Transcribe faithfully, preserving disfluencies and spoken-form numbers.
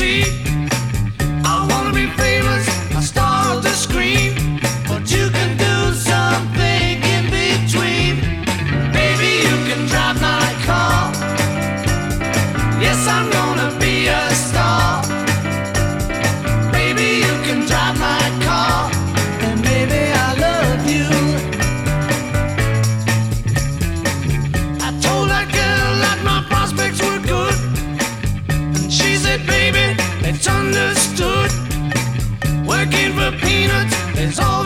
see. I wanna be famous, a star of the screen, but you can do something in between. Baby, you can drive my car. Yes, I'm gonna be a star. Baby, you can drive my car, and baby, I love you. I told that girl that my prospects were good, and she said, baby, it's understood. Working for peanuts is all